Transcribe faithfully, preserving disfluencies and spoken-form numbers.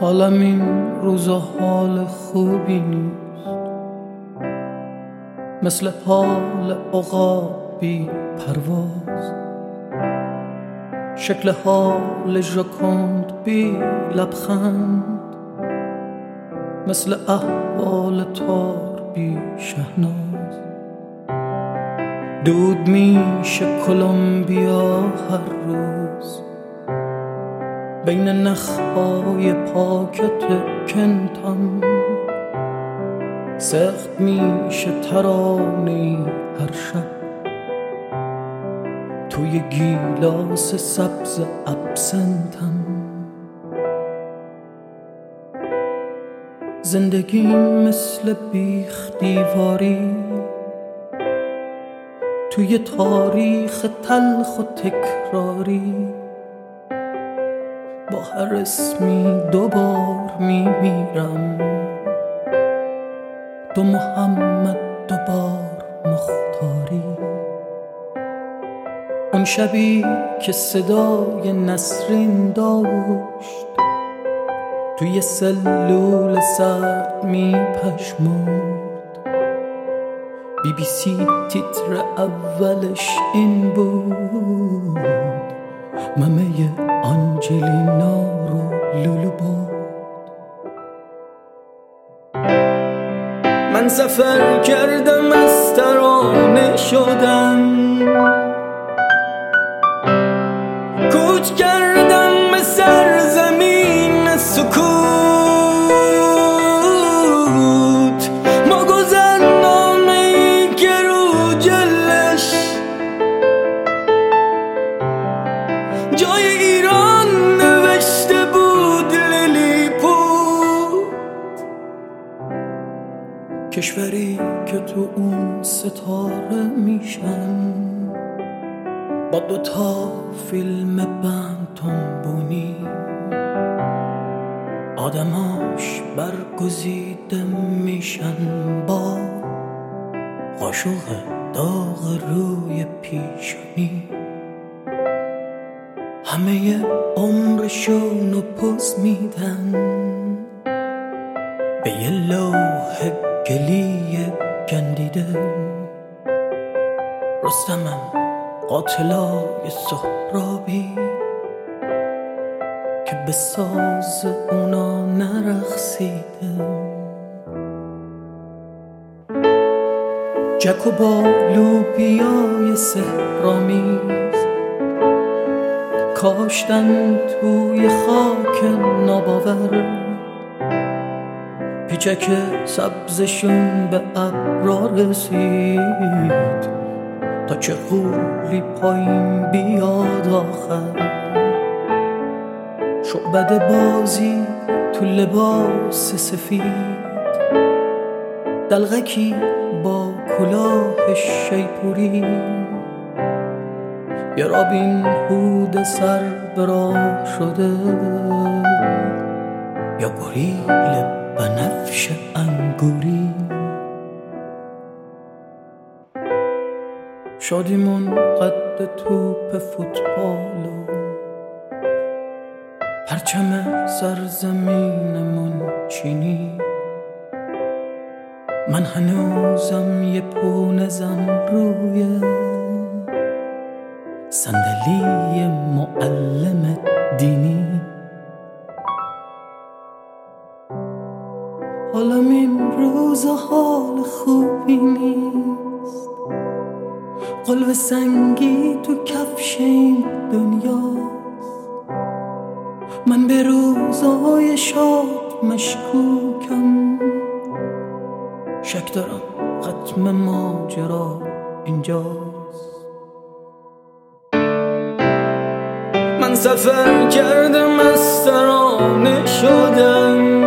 حالم این روزا حال خوبی نیست، مثل حال عقاب بی پرواز، شکل حال ژاکند بی لبخند، مثل احوال تار بی شهناز. دود میشه کلمبیا هر روز، بین نخهای پاکت کنتم سخت میشه ترانه هر شب توی گیلاس سبز ابسنتم. زندگی مثل بیخ دیواری توی تاریخ تلخ و تکراری، با هر اسمی دوبار میمیرم، دو محمد دوبار مختاری. اون شبی که صدای نسرین داشت توی سلول سرد میپشمرد، بی بی سی تیتر اولش این بود، ممه آنجلینا رو لولو بود. من سفر کردم از ترانه شدم، کوچ کردم به سرزمین سکوت، ما گذرنامه ای که رو جلش جای ایران نوشته بود لیلی پود. کشوری که تو اون ستاره میشن با دوتا فیلم بند تنبونی، آدماش برگزیده میشن با قاشق داغ روی پیشانی. همه عمرشونو پوز میدن به یه لوح گلی گندیده. رستمم قاتلای سهرابی که به ساز اونا نرقصیده، جک و با لوبیای سحرآمیز کاشتن توی خاک ناباور، پیچک سبزشون به ابرا رسید تا چه غولی پایین بیاد آخر. شعبده بازی تو لباس سفید، دلغکی با کلاه شیپوری، یه رابین هود سر براه شده، یا گوریل بنفش انگوری. شادیمون قد توپ فوتبال و پرچم سرزمینمون چینی. من هنوزم یه پونه زن روی صندلی معلم دینی. حالم این روز حال خوبی نیست، قلب سنگی تو کفش این دنیاست. من به روزای شاد مشکوکم، شک دارم ختم ماجرا اینجاست. من سفر کردم از ترانه شدم،